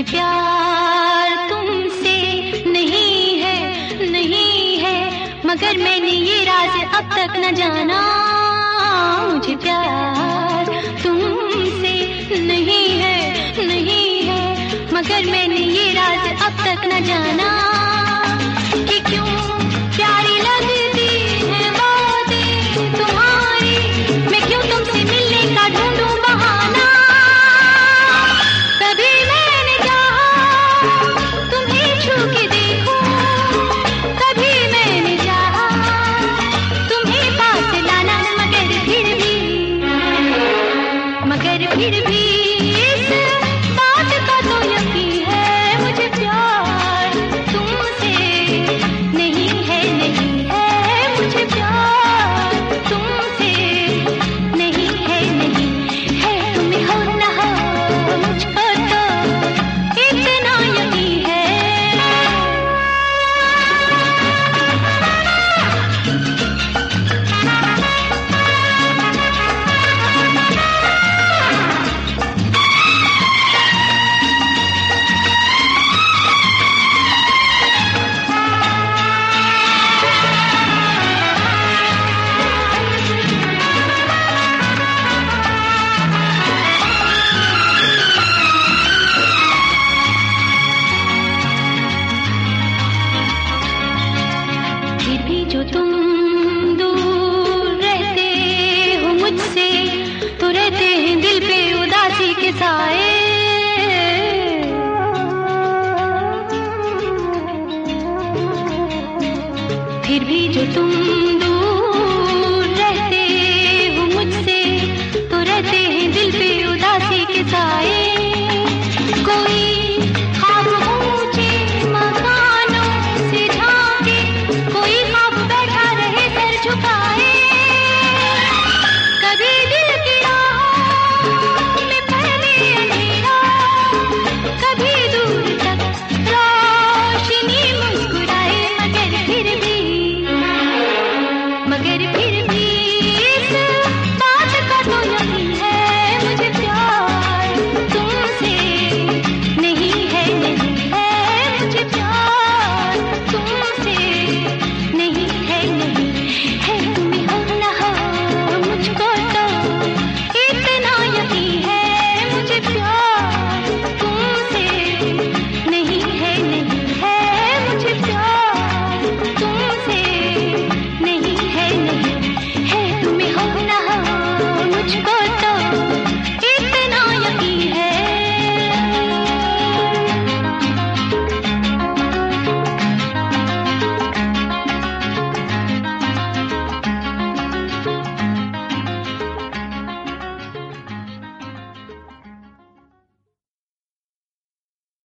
मुझे प्यार तुमसे नहीं है, नहीं है, मगर मैंने ये राज अब तक न जाना। मुझे प्यार तुमसे नहीं है, नहीं है, मगर मैंने ये राज अब तक न जाना कि क्यों प्यारी लगती है बातें तुम्हारी, मैं क्यों तुमसे मिलने का ढूंढूं बहाना। कभी मैंने चाहा तुम्हें छू के देखूं, कभी मैंने चाहा तुम्हें पास लाना, मगर फिर भी इस बात का तो यकीन है, मुझे प्यार तुमसे नहीं है, नहीं है, मुझे प्यार तुमसे नहीं है, नहीं है, तुम्हें हो न हो मुझको तो इतना यकीन है। फिर भी जो तुम दूर रहते हो मुझसे, तो रहते हैं दिल पे उदासी के साए। फिर भी जो तुम दूर रहते हो मुझसे, तो रहते हैं दिल पे उदासी के साए।